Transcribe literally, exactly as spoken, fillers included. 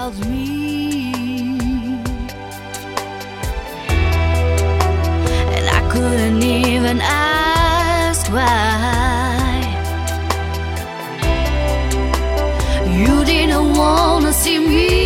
about me, and I couldn't even ask why. You didn't wanna see me.